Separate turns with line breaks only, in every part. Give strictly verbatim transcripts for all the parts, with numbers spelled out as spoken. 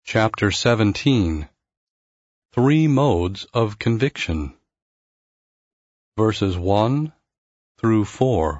Chapter seventeen. Three Modes of Conviction. Verses one through four.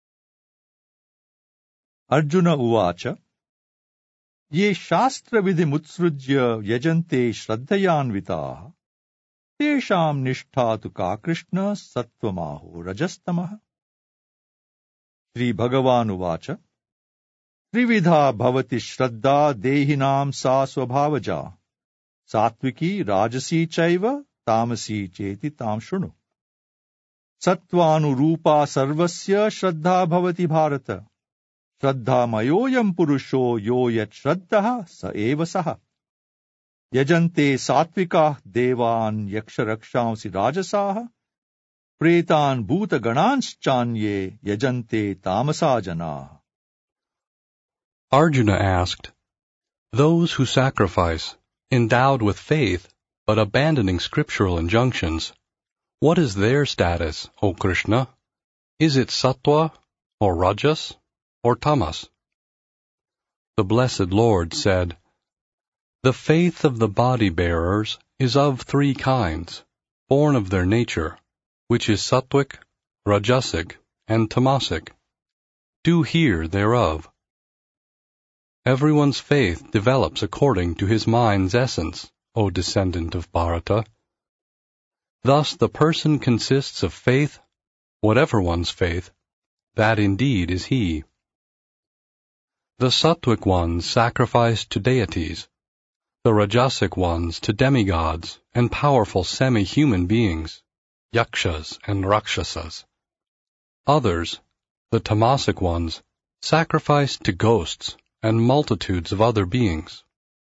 Arjuna Uvacha. Ye shastra vidhimutsrujya yajante shraddhayanvitaha tesham nishtha ka Krishna sattvamaho rajastamaha. Sri Bhagavan Uvacha. Trividha bhavati shraddha dehinam sa swabhavaja satviki rajasi chaiva tamasi cheti tam shrunu. Sattvanurupa sarvasya shraddha bhavati bharata. Shraddha mayoyam purusho yo yat shraddha sa eva saha. Yajante satvika devan yaksharakshamsi rajasaha. Pretan bhuta gananschanye yajante tamasa janaha.
Arjuna asked, Those who sacrifice, endowed with faith, but abandoning scriptural injunctions, what is their status, O Krishna? Is it sattva, or rajas, or tamas? The blessed Lord said, The faith of the body-bearers is of three kinds, born of their nature, which is sattvic, rajasic, and tamasic. Do hear thereof. Everyone's faith develops according to his mind's essence, O descendant of Bharata. Thus the person consists of faith, whatever one's faith, that indeed is he. The sattvic ones sacrifice to deities, the rajasic ones to demigods and powerful semi-human beings, yakshas and rakshasas. Others, the tamasic ones, sacrifice to ghosts and multitudes of other beings.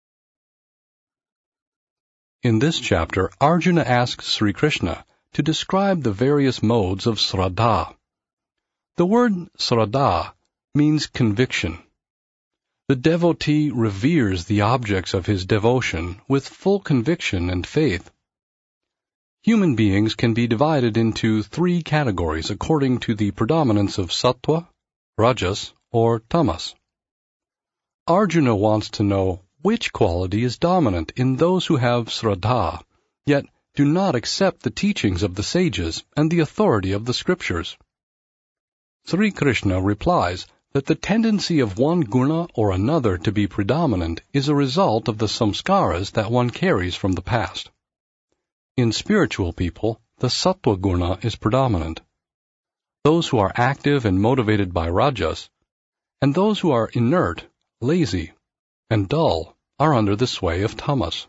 In this chapter, Arjuna asks Sri Krishna to describe the various modes of sraddha. The word sraddha means conviction. The devotee reveres the objects of his devotion with full conviction and faith. Human beings can be divided into three categories according to the predominance of sattva, rajas, or tamas. Arjuna wants to know which quality is dominant in those who have sraddha, yet do not accept the teachings of the sages and the authority of the scriptures. Sri Krishna replies that the tendency of one guna or another to be predominant is a result of the samskaras that one carries from the past. In spiritual people, the sattva guna is predominant. Those who are active and motivated by rajas, and those who are inert, lazy, and dull are under the sway of tamas.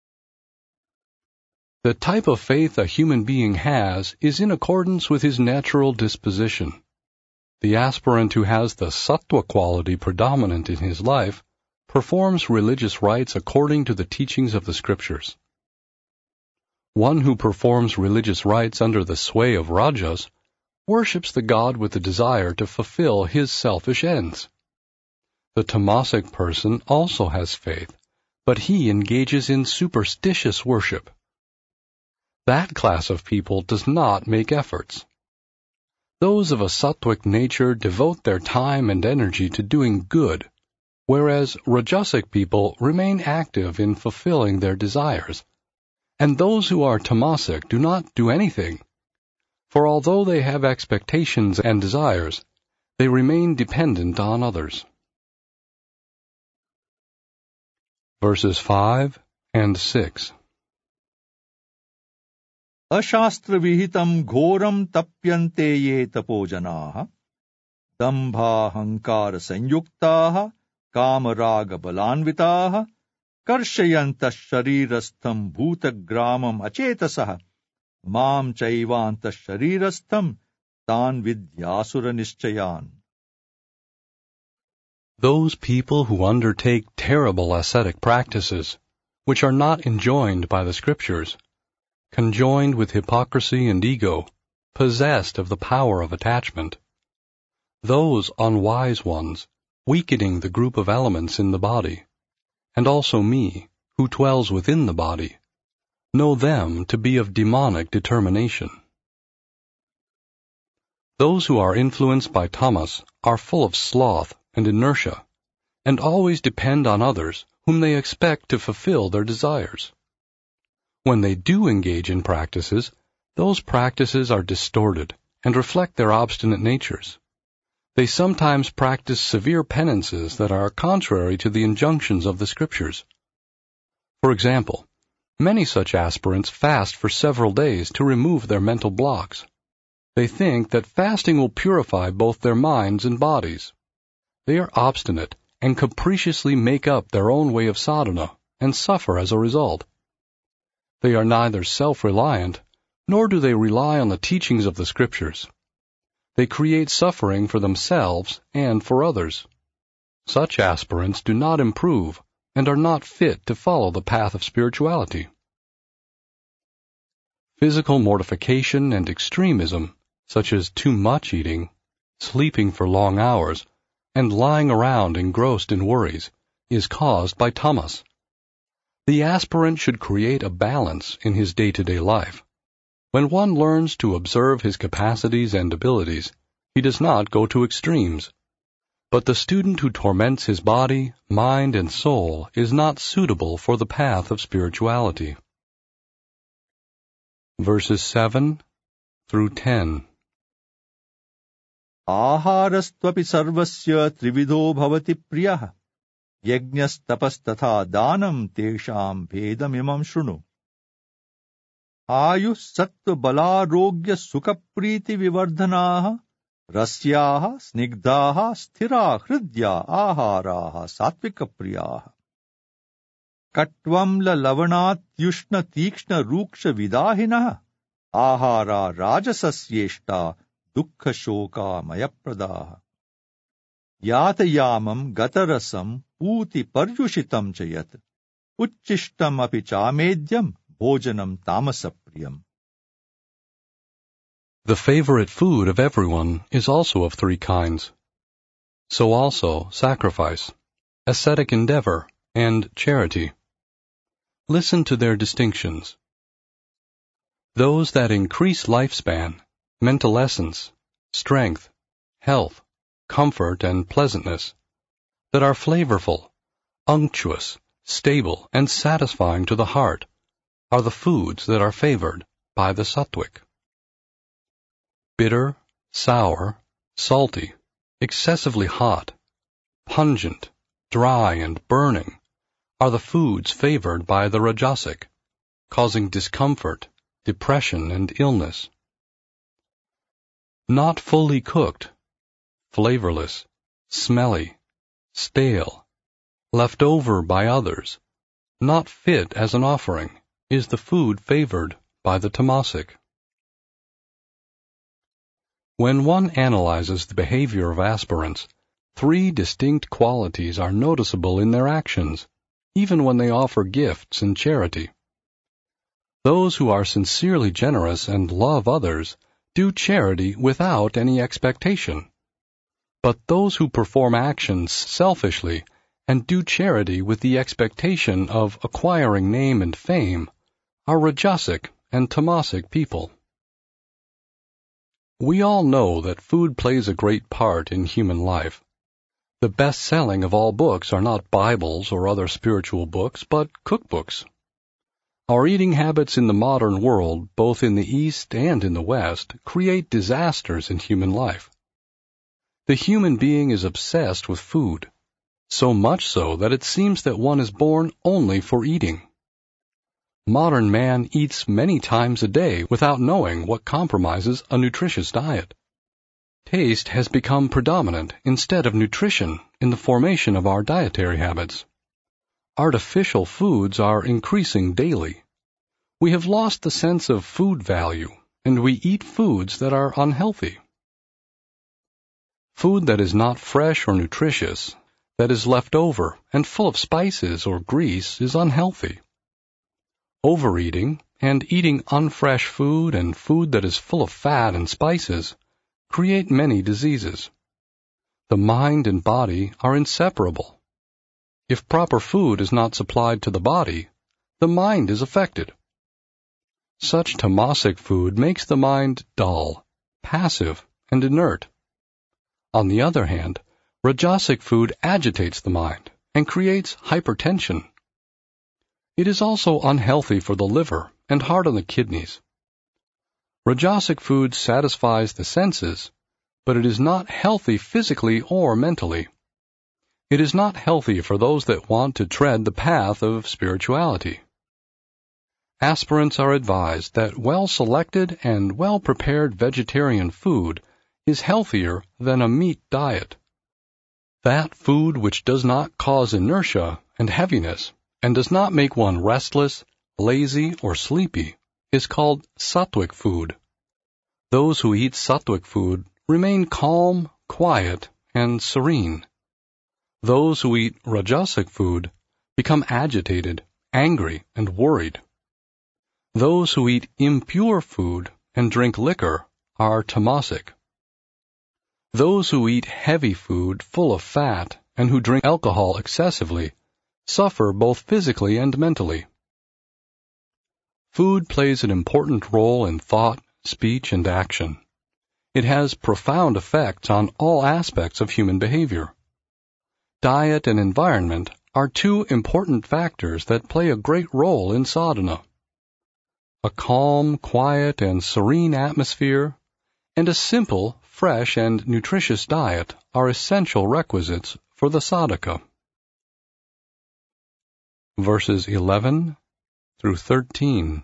The type of faith a human being has is in accordance with his natural disposition. The aspirant who has the sattva quality predominant in his life performs religious rites according to the teachings of the scriptures. One who performs religious rites under the sway of rajas worships the god with the desire to fulfill his selfish ends. The tamasic person also has faith, but he engages in superstitious worship. That class of people does not make efforts. Those of a sattvic nature devote their time and energy to doing good, whereas rajasic people remain active in fulfilling their desires. And those who are tamasic do not do anything, for although they have expectations and desires, they remain dependent on others. Verses five and six.
Ashastra vihitam ghoram tapyante ye tapojanaha dambha hankara sanyuktaha kamaraga balanvitaha karshayantas sharirastham bhutagramam achetasaha mam chaivantas sharirastham tan vidyasura nischayan.
Those people who undertake terrible ascetic practices, which are not enjoined by the scriptures, conjoined with hypocrisy and ego, possessed of the power of attachment, those unwise ones, weakening the group of elements in the body, and also me, who dwells within the body, know them to be of demonic determination. Those who are influenced by tamas are full of sloth and inertia, and always depend on others whom they expect to fulfill their desires. When they do engage in practices, those practices are distorted and reflect their obstinate natures. They sometimes practice severe penances that are contrary to the injunctions of the Scriptures. For example, many such aspirants fast for several days to remove their mental blocks. They think that fasting will purify both their minds and bodies. They are obstinate and capriciously make up their own way of sadhana and suffer as a result. They are neither self-reliant, nor do they rely on the teachings of the Scriptures. They create suffering for themselves and for others. Such aspirants do not improve and are not fit to follow the path of spirituality. Physical mortification and extremism, such as too much eating, sleeping for long hours, and lying around engrossed in worries, is caused by tamas. The aspirant should create a balance in his day-to-day life. When one learns to observe his capacities and abilities, he does not go to extremes. But the student who torments his body, mind, and soul is not suitable for the path of spirituality. Verses seven through ten.
Aharastvapi sarvasya trivido bhavati priyah yajñas tapastatha danam tesham bhedamimam shrunu. Ayuh sattva balarogya sukhapriti vivardhanaha rasyaha snigdhaha sthira hridya aharaha satvika priyaha. Katvam la lavanat yushna tikshna ruksha vidahinaha ahara rajasasyeshta dukkha shoka mayapradaha. Yatayamam gatarasam puti paryushitam chayat uchishtam api chamedyam bhojanam tamasapriyam.
The favorite food of everyone is also of three kinds. So also sacrifice, ascetic endeavor, and charity. Listen to their distinctions. Those that increase lifespan, mental essence, strength, health, comfort, and pleasantness, that are flavorful, unctuous, stable, and satisfying to the heart, are the foods that are favored by the sattvic. Bitter, sour, salty, excessively hot, pungent, dry, and burning are the foods favored by the rajasic, causing discomfort, depression, and illness. Not fully cooked, flavorless, smelly, stale, left over by others, not fit as an offering, is the food favored by the tamasic. When one analyzes the behavior of aspirants, three distinct qualities are noticeable in their actions, even when they offer gifts and charity. Those who are sincerely generous and love others do charity without any expectation. But those who perform actions selfishly and do charity with the expectation of acquiring name and fame are rajasic and tamasic people. We all know that food plays a great part in human life. The best-selling of all books are not Bibles or other spiritual books, but cookbooks. Our eating habits in the modern world, both in the East and in the West, create disasters in human life. The human being is obsessed with food, so much so that it seems that one is born only for eating. Modern man eats many times a day without knowing what compromises a nutritious diet. Taste has become predominant instead of nutrition in the formation of our dietary habits. Artificial foods are increasing daily. We have lost the sense of food value, and we eat foods that are unhealthy. Food that is not fresh or nutritious, that is left over and full of spices or grease, is unhealthy. Overeating and eating unfresh food and food that is full of fat and spices create many diseases. The mind and body are inseparable. If proper food is not supplied to the body, the mind is affected. Such tamasic food makes the mind dull, passive, and inert. On the other hand, Rajasic food agitates the mind and creates hypertension. It is also unhealthy for the liver and hard on the kidneys. Rajasic food satisfies the senses, but it is not healthy physically or mentally. It is not healthy for those that want to tread the path of spirituality. Aspirants are advised that well-selected and well-prepared vegetarian food is healthier than a meat diet. That food which does not cause inertia and heaviness and does not make one restless, lazy, or sleepy is called sattvic food. Those who eat sattvic food remain calm, quiet, and serene. Those who eat rajasic food become agitated, angry, and worried. Those who eat impure food and drink liquor are tamasic. Those who eat heavy food full of fat and who drink alcohol excessively suffer both physically and mentally. Food plays an important role in thought, speech, and action. It has profound effects on all aspects of human behavior. Diet and environment are two important factors that play a great role in sadhana. A calm, quiet, and serene atmosphere and a simple, fresh, and nutritious diet are essential requisites for the sadhaka. Verses eleven through thirteen.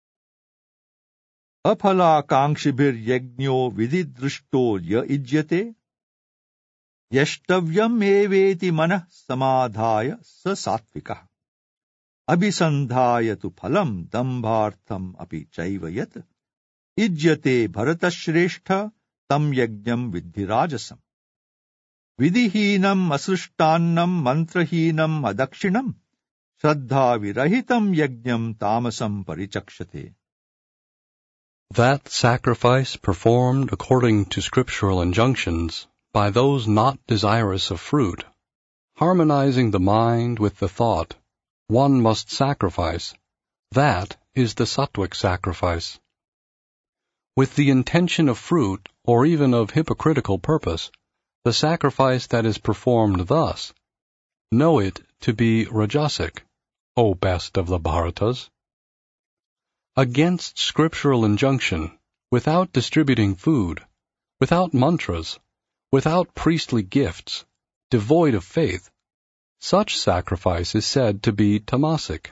Aphalakankshibhir yajño vididrishto ya ijyate yashtavyam eveti manah samadhaya sa satvikah abhisandhaya tu phalam dambhartham api chaivayat ijyate bharatashreshtha tam yajñam vidhirajasam vidihinam asrushtannam mantrahinam adakshinam shraddha virahitam yajñam tamasam parichakshate.
That sacrifice performed according to scriptural injunctions by those not desirous of fruit, harmonizing the mind with the thought, one must sacrifice, that is the sattvic sacrifice. With the intention of fruit, or even of hypocritical purpose, the sacrifice that is performed thus, know it to be rajasic, O best of the Bharatas. Against scriptural injunction, without distributing food, without mantras, without priestly gifts, devoid of faith, such sacrifice is said to be tamasic.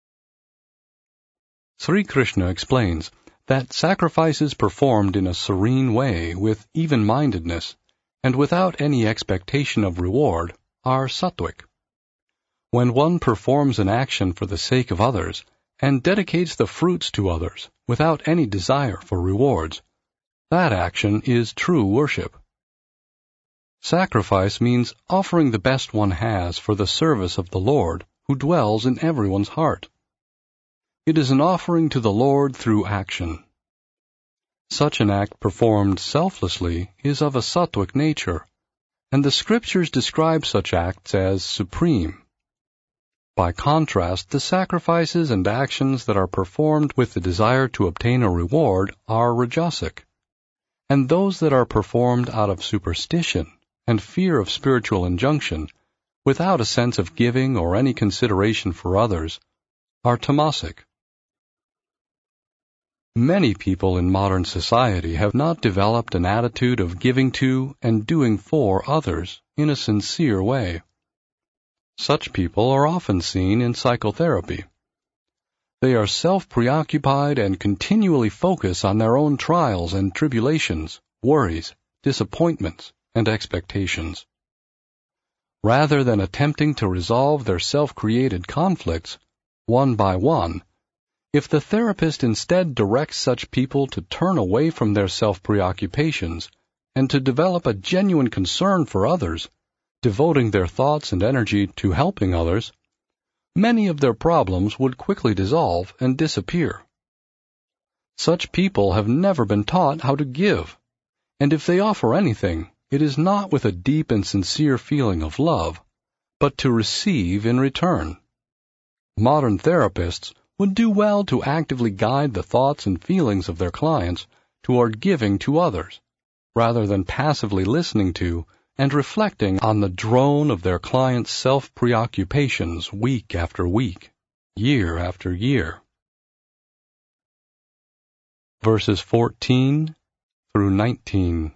Sri Krishna explains that sacrifices performed in a serene way with even-mindedness and without any expectation of reward are sattvic. When one performs an action for the sake of others and dedicates the fruits to others without any desire for rewards, that action is true worship. Sacrifice means offering the best one has for the service of the Lord who dwells in everyone's heart. It is an offering to the Lord through action. Such an act performed selflessly is of a sattvic nature, and the scriptures describe such acts as supreme. By contrast, the sacrifices and actions that are performed with the desire to obtain a reward are rajasic, and those that are performed out of superstition and fear of spiritual injunction, without a sense of giving or any consideration for others, are tamasic. Many people in modern society have not developed an attitude of giving to and doing for others in a sincere way. Such people are often seen in psychotherapy. They are self-preoccupied and continually focus on their own trials and tribulations, worries, disappointments, and expectations. Rather than attempting to resolve their self-created conflicts, one by one, if the therapist instead directs such people to turn away from their self-preoccupations and to develop a genuine concern for others, devoting their thoughts and energy to helping others, many of their problems would quickly dissolve and disappear. Such people have never been taught how to give, and if they offer anything, it is not with a deep and sincere feeling of love, but to receive in return. Modern therapists would do well to actively guide the thoughts and feelings of their clients toward giving to others, rather than passively listening to and reflecting on the drone of their clients' self-preoccupations week after week, year after year. Verses fourteen through nineteen.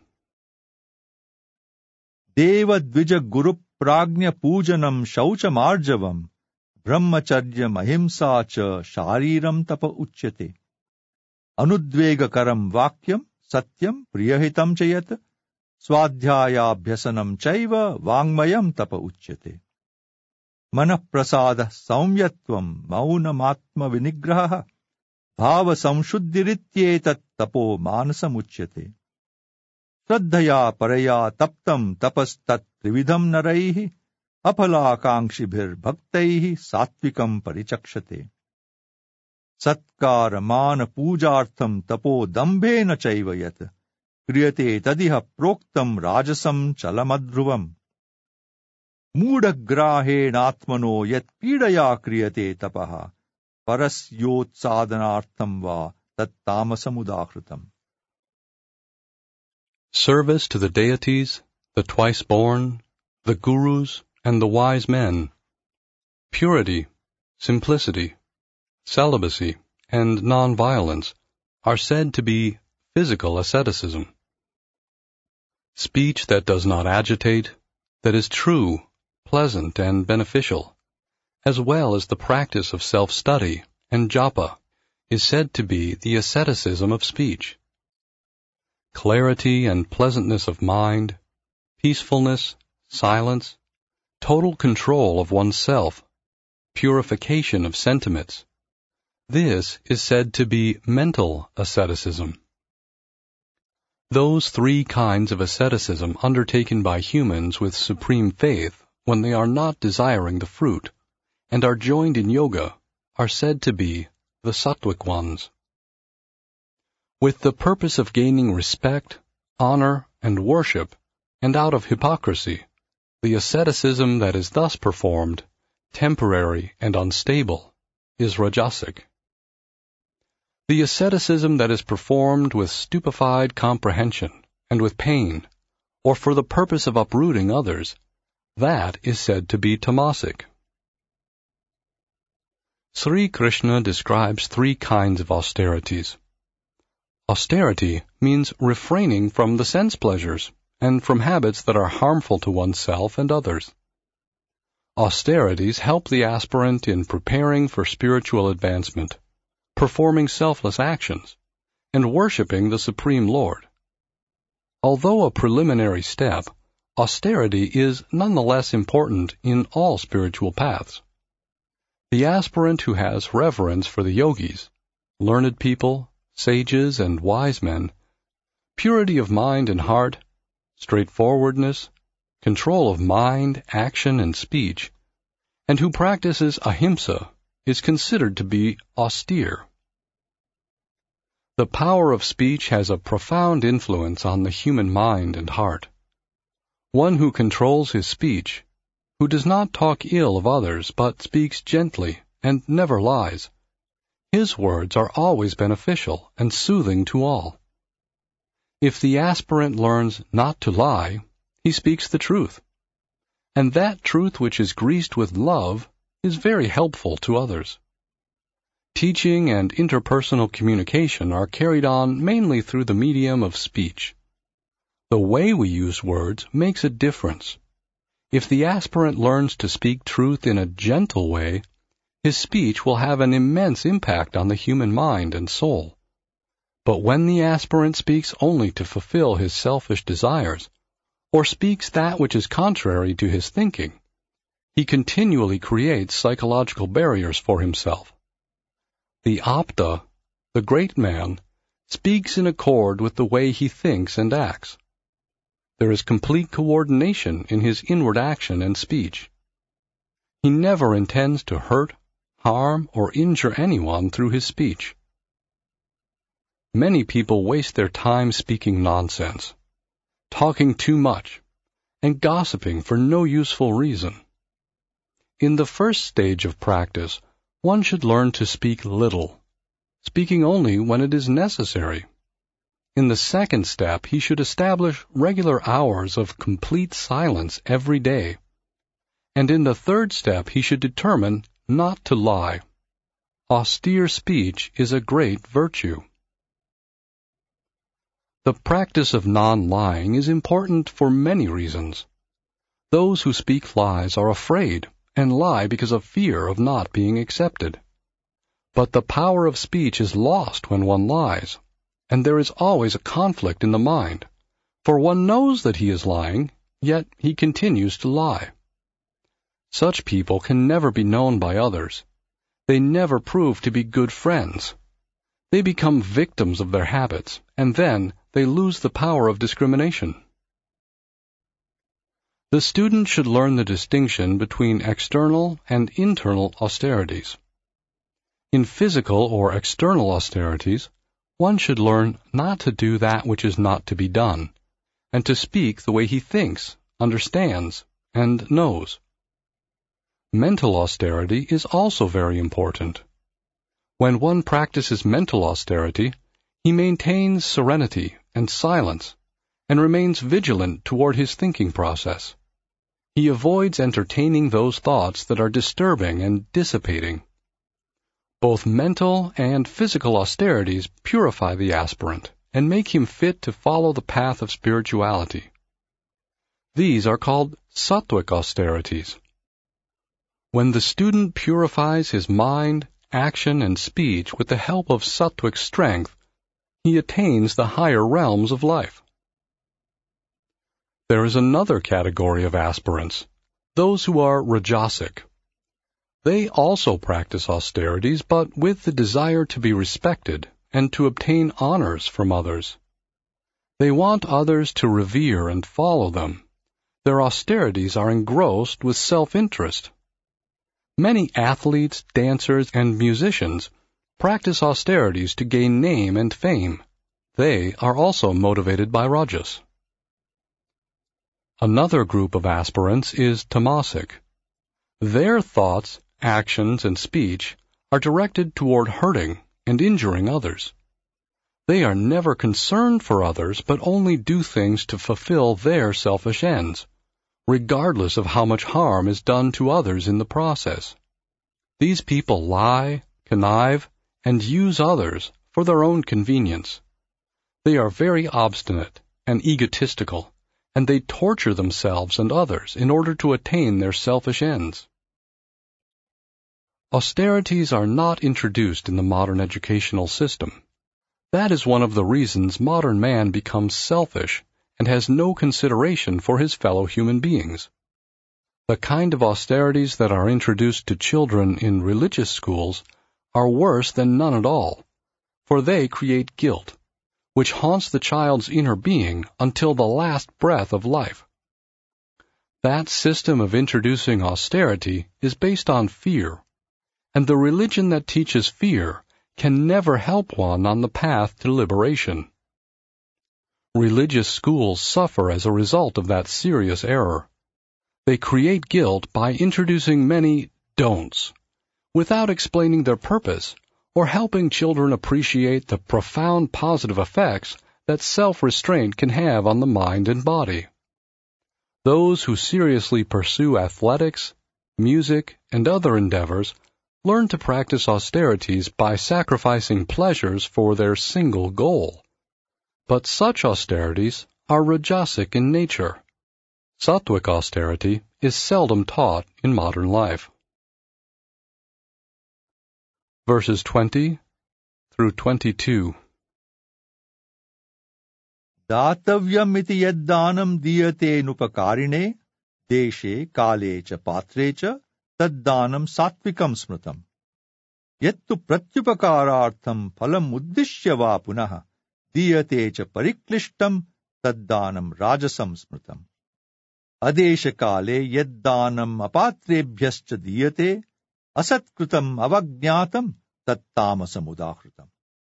Deva dvija guru pragnya pujanam shauchamarjavam brahmacharya mahimsa cha shariram tapa uchyate anudvegakaram vakyam satyam priyahitam chayat swadhyayabhyasanam chaiva vangmayam tapa uchyate manaprasada saumyatvam maunamatma vinigraha bhava samshuddhirityetat tapo manasam uchyate Shraddhaya paraya taptam tapastat trividham naraihi aphalakankshibhir bhaktaihi satvikam parichakshate. Satkara mana pujartham tapo dambhena chaiva yat kriyate tadiha proktam rajasam chalamadhruvam. Mudagrahenatmano yat pidaya kriyate tapaha parasyot sadhanartham va tat tamasamudakritam.
Service to the deities, the twice-born, the gurus, and the wise men. Purity, simplicity, celibacy, and non-violence are said to be physical asceticism. Speech that does not agitate, that is true, pleasant, and beneficial, as well as the practice of self-study and japa, is said to be the asceticism of speech. Clarity and pleasantness of mind, peacefulness, silence, total control of oneself, purification of sentiments. This is said to be mental asceticism. Those three kinds of asceticism undertaken by humans with supreme faith when they are not desiring the fruit and are joined in yoga are said to be the sattvic ones. With the purpose of gaining respect, honor, and worship, and out of hypocrisy, the asceticism that is thus performed, temporary and unstable, is rajasic. The asceticism that is performed with stupefied comprehension and with pain, or for the purpose of uprooting others, that is said to be tamasic. Sri Krishna describes three kinds of austerities. Austerity means refraining from the sense pleasures and from habits that are harmful to oneself and others. Austerities help the aspirant in preparing for spiritual advancement, performing selfless actions, and worshiping the Supreme Lord. Although a preliminary step, austerity is nonetheless important in all spiritual paths. The aspirant who has reverence for the yogis, learned people, sages and wise men, purity of mind and heart, straightforwardness, control of mind, action, and speech, and who practices ahimsa, is considered to be austere. The power of speech has a profound influence on the human mind and heart. One who controls his speech, who does not talk ill of others but speaks gently and never lies, his words are always beneficial and soothing to all. If the aspirant learns not to lie, he speaks the truth. And that truth which is greased with love is very helpful to others. Teaching and interpersonal communication are carried on mainly through the medium of speech. The way we use words makes a difference. If the aspirant learns to speak truth in a gentle way, his speech will have an immense impact on the human mind and soul. But when the aspirant speaks only to fulfill his selfish desires, or speaks that which is contrary to his thinking, he continually creates psychological barriers for himself. The apta, the great man, speaks in accord with the way he thinks and acts. There is complete coordination in his inward action and speech. He never intends to hurt, harm, or injure anyone through his speech. Many people waste their time speaking nonsense, talking too much, and gossiping for no useful reason. In the first stage of practice, one should learn to speak little, speaking only when it is necessary. In the second step, he should establish regular hours of complete silence every day. And in the third step, he should determine not to lie. Austere speech is a great virtue. The practice of non-lying is important for many reasons. Those who speak lies are afraid and lie because of fear of not being accepted. But the power of speech is lost when one lies, and there is always a conflict in the mind, for one knows that he is lying, yet he continues to lie. Such people can never be known by others. They never prove to be good friends. They become victims of their habits, and then they lose the power of discrimination. The student should learn the distinction between external and internal austerities. In physical or external austerities, one should learn not to do that which is not to be done, and to speak the way he thinks, understands, and knows. Mental austerity is also very important. When one practices mental austerity, he maintains serenity and silence, and remains vigilant toward his thinking process. He avoids entertaining those thoughts that are disturbing and dissipating. Both mental and physical austerities purify the aspirant and make him fit to follow the path of spirituality. These are called sattvic austerities. When the student purifies his mind, action, and speech with the help of sattvic strength, he attains the higher realms of life. There is another category of aspirants, those who are rajasic. They also practice austerities, but with the desire to be respected and to obtain honors from others. They want others to revere and follow them. Their austerities are engrossed with self-interest. Many athletes, dancers, and musicians practice austerities to gain name and fame. They are also motivated by rajas. Another group of aspirants is tamasic. Their thoughts, actions, and speech are directed toward hurting and injuring others. They are never concerned for others, but only do things to fulfill their selfish ends, regardless of how much harm is done to others in the process. These people lie, connive, and use others for their own convenience. They are very obstinate and egotistical, and they torture themselves and others in order to attain their selfish ends. Austerities are not introduced in the modern educational system. That is one of the reasons modern man becomes selfish and has no consideration for his fellow human beings. The kind of austerities that are introduced to children in religious schools are worse than none at all, for they create guilt, which haunts the child's inner being until the last breath of life. That system of introducing austerity is based on fear, and the religion that teaches fear can never help one on the path to liberation. Religious schools suffer as a result of that serious error. They create guilt by introducing many don'ts, without explaining their purpose or helping children appreciate the profound positive effects that self-restraint can have on the mind and body. Those who seriously pursue athletics, music, and other endeavors learn to practice austerities by sacrificing pleasures for their single goal. But such austerities are rajasic in nature. Sattvic austerity is seldom taught in modern life. Verses twenty through twenty-two.
दातव्यम् इति यद्दानं दीयते नुपकारिणे देशे काले च पात्रे च तद्दानं सात्विकं स्मृतम् यत्तु प्रत्युपकारार्थं फलम् उद्दिश्य वा पुनः दीयते च परिक्लिष्टं तद्दानं राजसं स्मृतम् अदेशकाले यद्दानम् अपात्रेभ्यश्च दीयते असत्कृतम् अवज्ञातं तत्तामसमुदाहृतम्.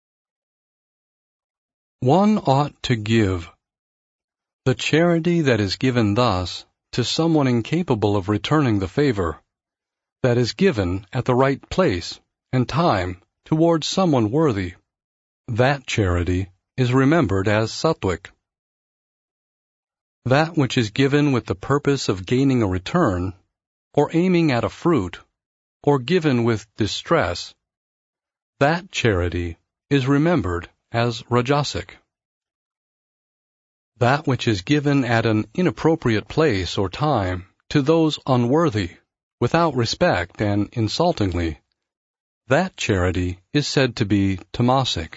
One ought to give. The charity that is given thus to someone incapable of returning the favor, that is given at the right place and time towards someone worthy, that charity is remembered as sattvic. That which is given with the purpose of gaining a return, or aiming at a fruit, or given with distress, that charity is remembered as rajasic. That which is given at an inappropriate place or time to those unworthy, without respect and insultingly, that charity is said to be tamasic.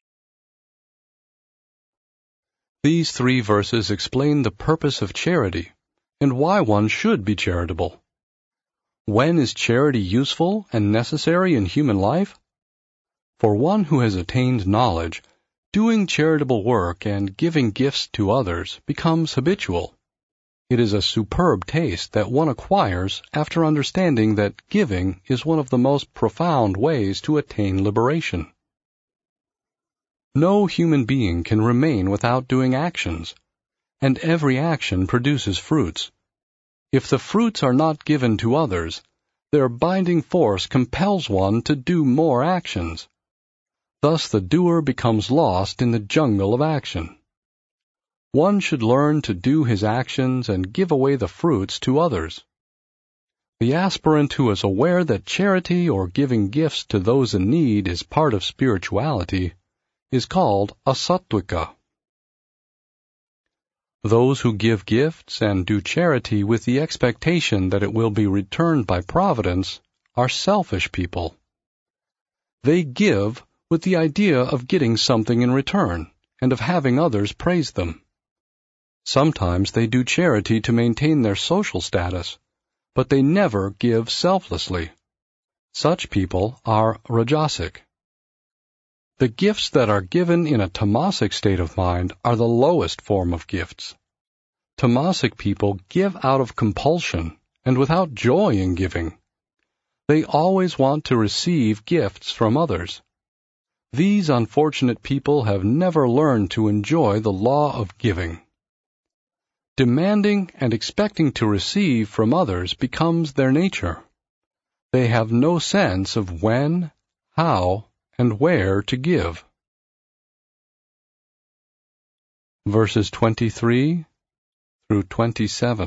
These three verses explain the purpose of charity and why one should be charitable. When is charity useful and necessary in human life? For one who has attained knowledge, doing charitable work and giving gifts to others becomes habitual. It is a superb taste that one acquires after understanding that giving is one of the most profound ways to attain liberation. No human being can remain without doing actions, and every action produces fruits. If the fruits are not given to others, their binding force compels one to do more actions. Thus the doer becomes lost in the jungle of action. One should learn to do his actions and give away the fruits to others. The aspirant who is aware that charity or giving gifts to those in need is part of spirituality is called a sattvika. Those who give gifts and do charity with the expectation that it will be returned by providence are selfish people. They give with the idea of getting something in return and of having others praise them. Sometimes they do charity to maintain their social status, but they never give selflessly. Such people are rajasic. The gifts that are given in a tamasic state of mind are the lowest form of gifts. Tamasic people give out of compulsion and without joy in giving. They always want to receive gifts from others. These unfortunate people have never learned to enjoy the law of giving. Demanding and expecting to receive from others becomes their nature. They have no sense of when, how, and where to give. Verses twenty-three through twenty-seven.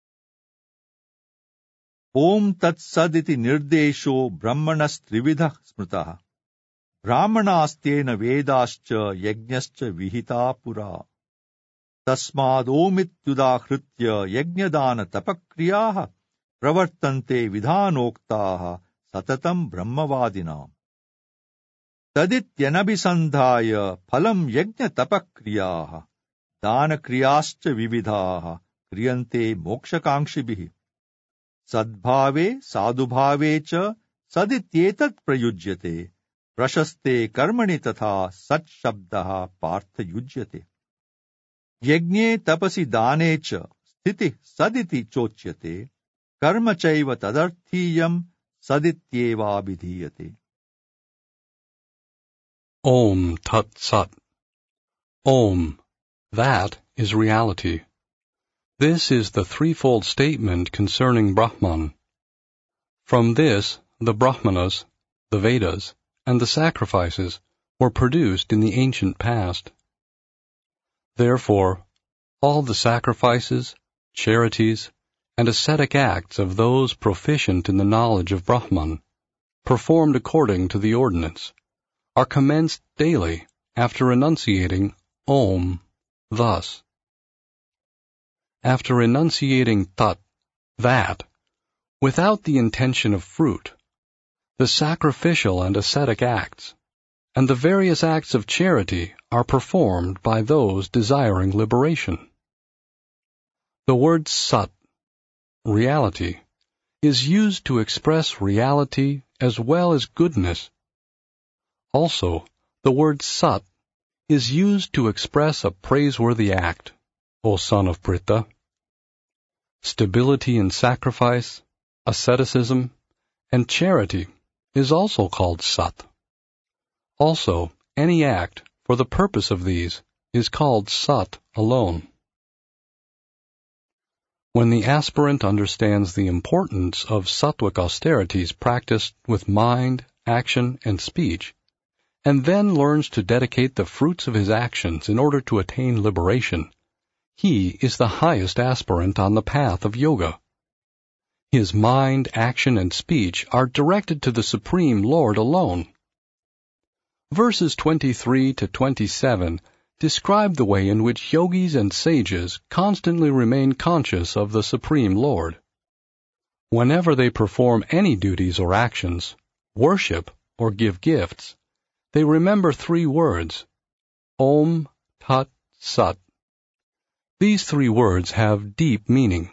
Om tat saditi nirdesho brahmanas trividha smritaha. Brahmanastena vedascha yajnascha vihita pura. Tasmad omityudahritya yajnadana tapakriyaha pravartante vidhanoktaha satatam brahmavadinam. Tadityanabhisandhaya phalam yajna tapakriyaha dana kriyascha vividhaha kriyante mokshakangshibihi. Sadbhave sadubhave cha sadityetat prayujyate prashaste karmani tatha sat shabdaha partha yujyate. Yajne tapasi dane cha sthiti saditi chochyate karma chaiva tadarthiyam sadityeva vidhiyate.
Om Tat Sat. Om, that is reality. This is the threefold statement concerning Brahman. From this, the Brahmanas, the Vedas, and the sacrifices were produced in the ancient past. Therefore, all the sacrifices, charities, and ascetic acts of those proficient in the knowledge of Brahman, performed according to the ordinance, are commenced daily after enunciating Om, thus. After enunciating Tat, that, without the intention of fruit, the sacrificial and ascetic acts, and the various acts of charity are performed by those desiring liberation. The word Sat, reality, is used to express reality as well as goodness. Also, the word Sat is used to express a praiseworthy act, O son of Pritha. Stability in sacrifice, asceticism, and charity is also called Sat. Also, any act for the purpose of these is called Sat alone. When the aspirant understands the importance of sattvic austerities practiced with mind, action, and speech, and then learns to dedicate the fruits of his actions in order to attain liberation, he is the highest aspirant on the path of yoga. His mind, action, and speech are directed to the Supreme Lord alone. Verses twenty-three to twenty-seven describe the way in which yogis and sages constantly remain conscious of the Supreme Lord. Whenever they perform any duties or actions, worship, or give gifts, they remember three words, Om Tat Sat. These three words have deep meaning.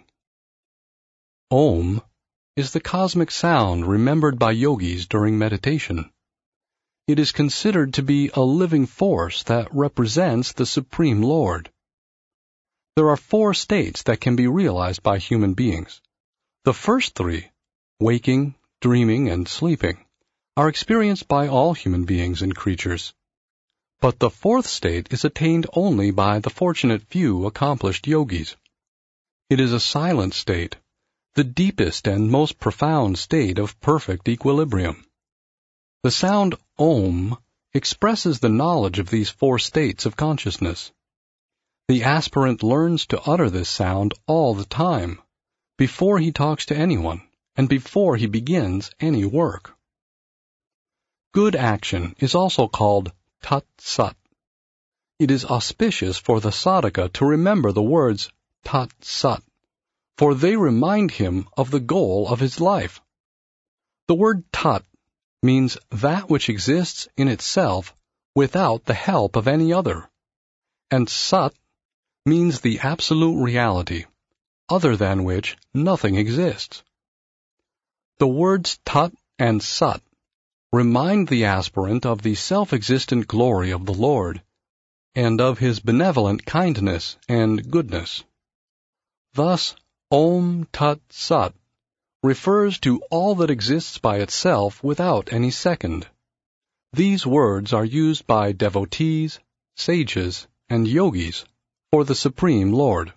Om is the cosmic sound remembered by yogis during meditation. It is considered to be a living force that represents the Supreme Lord. There are four states that can be realized by human beings. The first three, waking, dreaming, and sleeping, are experienced by all human beings and creatures. But the fourth state is attained only by the fortunate few accomplished yogis. It is a silent state, the deepest and most profound state of perfect equilibrium. The sound Om expresses the knowledge of these four states of consciousness. The aspirant learns to utter this sound all the time, before he talks to anyone, and before he begins any work. Good action is also called Tat Sat. It is auspicious for the sadhaka to remember the words Tat Sat, for they remind him of the goal of his life. The word Tat means that which exists in itself without the help of any other, and Sat means the absolute reality, other than which nothing exists. The words Tat and Sat remind the aspirant of the self-existent glory of the Lord, and of his benevolent kindness and goodness. Thus, Om Tat Sat refers to all that exists by itself without any second. These words are used by devotees, sages, and yogis for the Supreme Lord.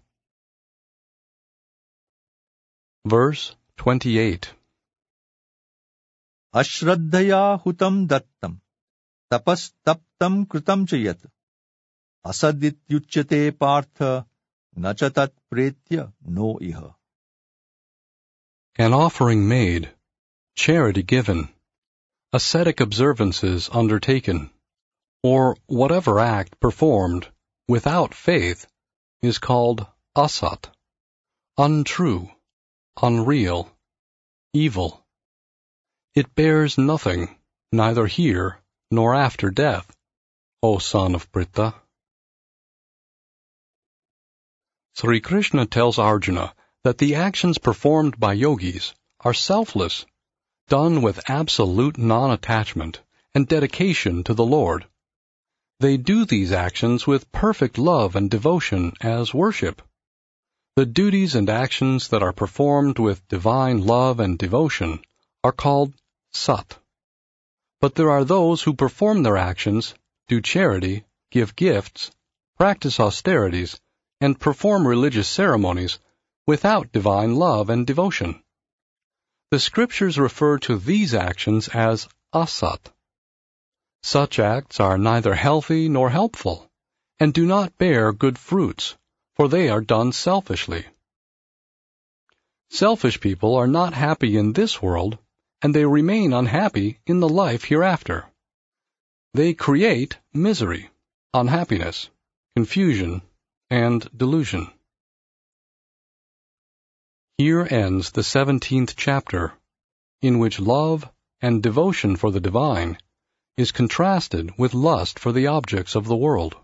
Verse twenty-eight.
Ashraddhaya hutam dattam, tapas taptam kritam chayat, asadityuchyate partha, nachatat pretya no iha.
An offering made, charity given, ascetic observances undertaken, or whatever act performed without faith is called asat, untrue, unreal, evil. It bears nothing, neither here nor after death, O son of Pritha. Sri Krishna tells Arjuna that the actions performed by yogis are selfless, done with absolute non-attachment and dedication to the Lord. They do these actions with perfect love and devotion as worship. The duties and actions that are performed with divine love and devotion are called Sat. But there are those who perform their actions, do charity, give gifts, practice austerities, and perform religious ceremonies without divine love and devotion. The scriptures refer to these actions as asat. Such acts are neither healthy nor helpful, and do not bear good fruits, for they are done selfishly. Selfish people are not happy in this world, and they remain unhappy in the life hereafter. They create misery, unhappiness, confusion, and delusion. Here ends the seventeenth chapter, in which love and devotion for the divine is contrasted with lust for the objects of the world.